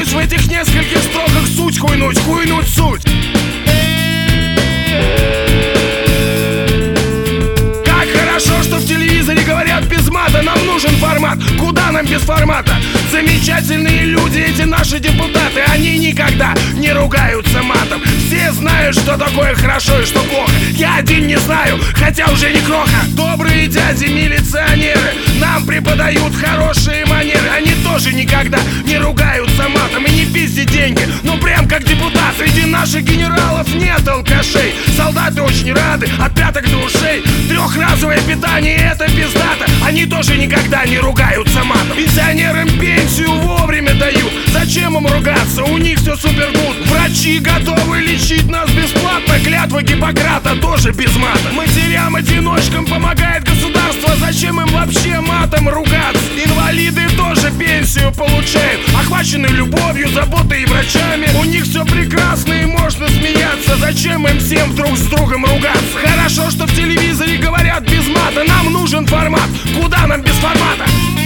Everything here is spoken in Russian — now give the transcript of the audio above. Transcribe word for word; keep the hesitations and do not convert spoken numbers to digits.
Постараюсь в этих нескольких строках суть хуйнуть, хуйнуть суть. Как хорошо, что в телевизоре говорят без мата. Нам нужен формат, куда нам без формата? Замечательные люди эти наши депутаты, они никогда не ругаются матом. Все знают, что такое хорошо и что плохо. Я один не знаю, хотя уже не кроха. Добрые дяди-милиционеры нам преподают хорошие манеры. Они тоже никогда не ругаются матом и не пиздят деньги. Ну прям как депутат. Среди наших генералов нет алкашей. Солдаты очень рады от пяток до ушей. Трехразовое питание — это пиздато. Они тоже никогда не ругаются матом. Пенсионерам пенсию вовремя дают. Зачем им ругаться? У них все супер гуд. Врачи готовы лечить нас бесплатно. Клятва Гиппократа тоже без мата. Матерям-одиночкам помогает государство. Зачем им вообще матом ругаться? Инвалиды тоже пенсию получают. Охвачены любовью, заботой и врачами. У них все прекрасно и можно смеяться. Зачем им всем друг с другом ругаться? Хорошо, что в телевизоре говорят без мата. Нам нужен формат, куда нам без формата?